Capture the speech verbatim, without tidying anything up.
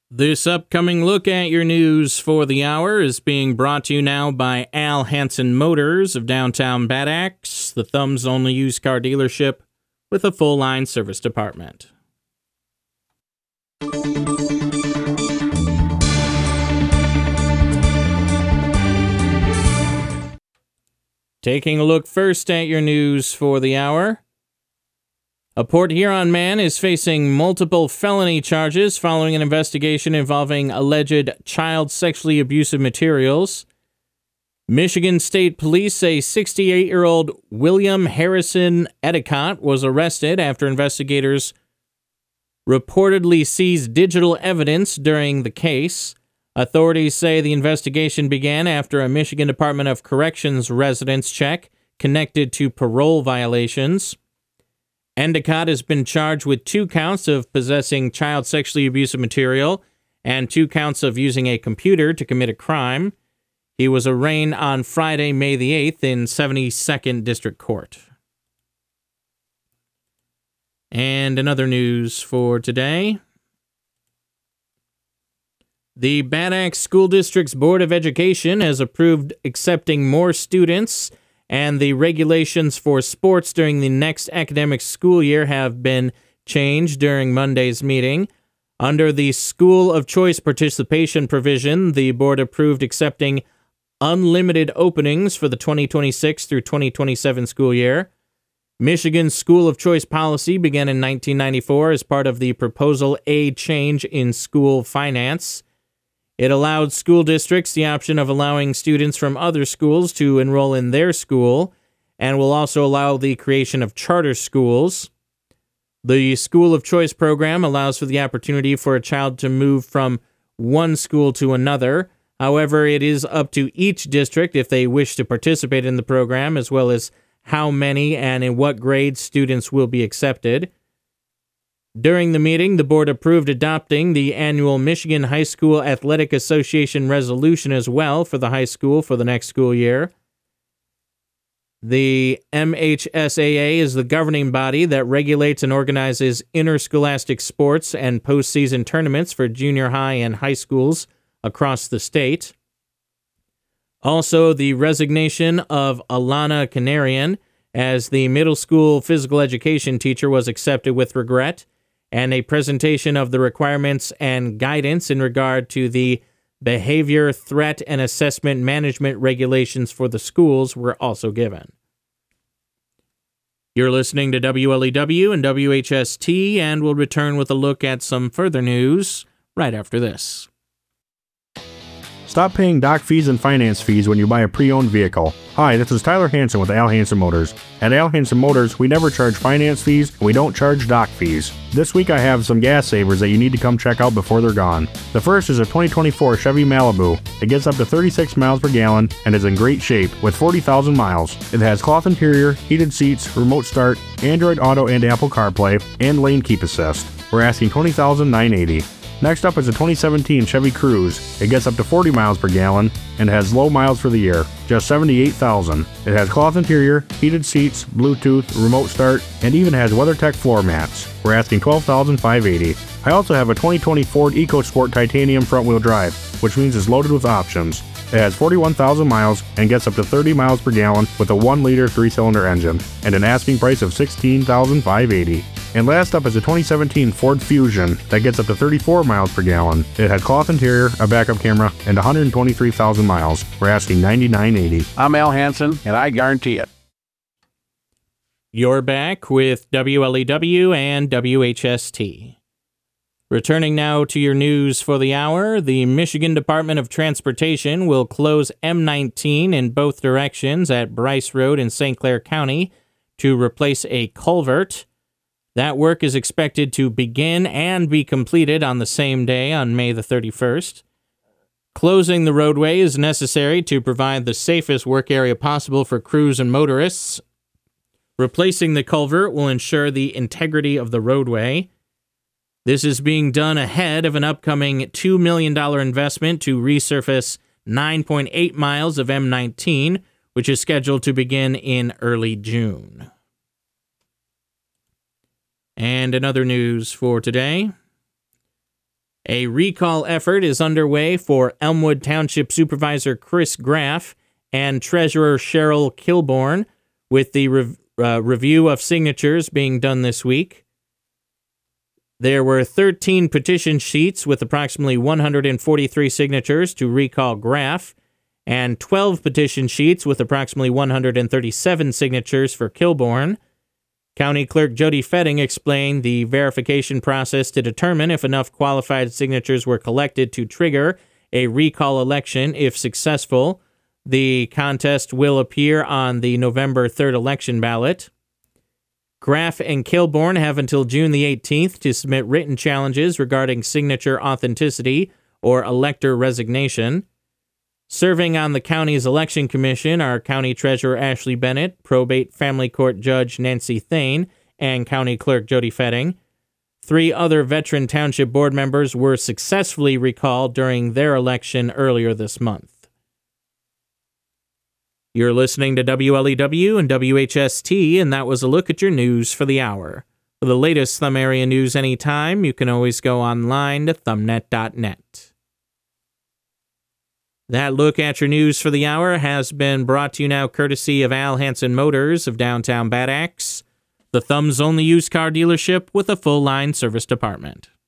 This upcoming look at your news for the hour is being brought to you now by Al Hansen Motors of downtown Bad Axe, the Thumb's only used car dealership with a full-line service department. Taking a look first at your news for the hour. A Port Huron man is facing multiple felony charges following an investigation involving alleged child sexually abusive materials. Michigan State Police say sixty-eight-year-old William Harrison Edicott was arrested after investigators reportedly seized digital evidence during the case. Authorities say the investigation began after a Michigan Department of Corrections residence check connected to parole violations. Endicott has been charged with two counts of possessing child sexually abusive material and two counts of using a computer to commit a crime. He was arraigned on Friday, May the eighth in seventy-second District Court. And another news for today. The Bad Axe School District's Board of Education has approved accepting more students, and the regulations for sports during the next academic school year have been changed during Monday's meeting. Under the School of Choice participation provision, the board approved accepting unlimited openings for the twenty twenty-six through twenty twenty-seven school year. Michigan's School of Choice policy began in nineteen ninety-four as part of the Proposal A change in school finance. It allowed school districts the option of allowing students from other schools to enroll in their school, and will also allow the creation of charter schools. The School of Choice program allows for the opportunity for a child to move from one school to another. However, it is up to each district if they wish to participate in the program, as well as how many and in what grades students will be accepted. During the meeting, the board approved adopting the annual Michigan High School Athletic Association resolution as well for the high school for the next school year. The M H S A A is the governing body that regulates and organizes interscholastic sports and postseason tournaments for junior high and high schools across the state. Also, the resignation of Alana Canarian as the middle school physical education teacher was accepted with regret, and a presentation of the requirements and guidance in regard to the behavior, threat, and assessment management regulations for the schools were also given. You're listening to W L E W and W H S T, and we'll return with a look at some further news right after this. Stop paying dock fees and finance fees when you buy a pre-owned vehicle. Hi, this is Tyler Hansen with Al Hansen Motors. At Al Hansen Motors, we never charge finance fees, and we don't charge dock fees. This week I have some gas savers that you need to come check out before they're gone. The first is a twenty twenty-four Chevy Malibu. It gets up to thirty-six miles per gallon and is in great shape with forty thousand miles. It has cloth interior, heated seats, remote start, Android Auto and Apple CarPlay, and lane keep assist. We're asking twenty thousand nine hundred eighty dollars. Next up is a twenty seventeen Chevy Cruze. It gets up to forty miles per gallon and has low miles for the year, just seventy-eight thousand. It has cloth interior, heated seats, Bluetooth, remote start, and even has WeatherTech floor mats. We're asking twelve thousand five hundred eighty dollars. I also have a twenty twenty Ford EcoSport Titanium front-wheel drive, which means it's loaded with options. It has forty-one thousand miles and gets up to thirty miles per gallon with a one liter three-cylinder engine, and an asking price of sixteen thousand five hundred eighty dollars. And last up is a twenty seventeen Ford Fusion that gets up to thirty-four miles per gallon. It has cloth interior, a backup camera, and one hundred twenty-three thousand miles. We're asking ninety-nine thousand eighty dollars. I'm Al Hansen, and I guarantee it. You're back with W L E W and W H S T. Returning now to your news for the hour, the Michigan Department of Transportation will close M nineteen in both directions at Bryce Road in Saint Clair County to replace a culvert. That work is expected to begin and be completed on the same day on May the thirty-first. Closing the roadway is necessary to provide the safest work area possible for crews and motorists. Replacing the culvert will ensure the integrity of the roadway. This is being done ahead of an upcoming two million dollars investment to resurface nine point eight miles of M nineteen, which is scheduled to begin in early June. And another news for today. A recall effort is underway for Elmwood Township Supervisor Chris Graff and Treasurer Cheryl Kilborn, with the rev- uh, review of signatures being done this week. There were thirteen petition sheets with approximately one hundred forty-three signatures to recall Graff, and twelve petition sheets with approximately one hundred thirty-seven signatures for Kilborn. County Clerk Jody Fetting explained the verification process to determine if enough qualified signatures were collected to trigger a recall election. If successful, the contest will appear on the November third election ballot. Graff and Kilborn have until June the eighteenth to submit written challenges regarding signature authenticity or elector resignation. Serving on the county's election commission are County Treasurer Ashley Bennett, Probate Family Court Judge Nancy Thane, and County Clerk Jody Fetting. Three other veteran township board members were successfully recalled during their election earlier this month. You're listening to W L E W and W H S T, and that was a look at your news for the hour. For the latest Thumb Area news anytime, you can always go online to thumbnet dot net. That look at your news for the hour has been brought to you now courtesy of Al Hansen Motors of downtown Bad Axe, the Thumb's only used car dealership with a full-line service department.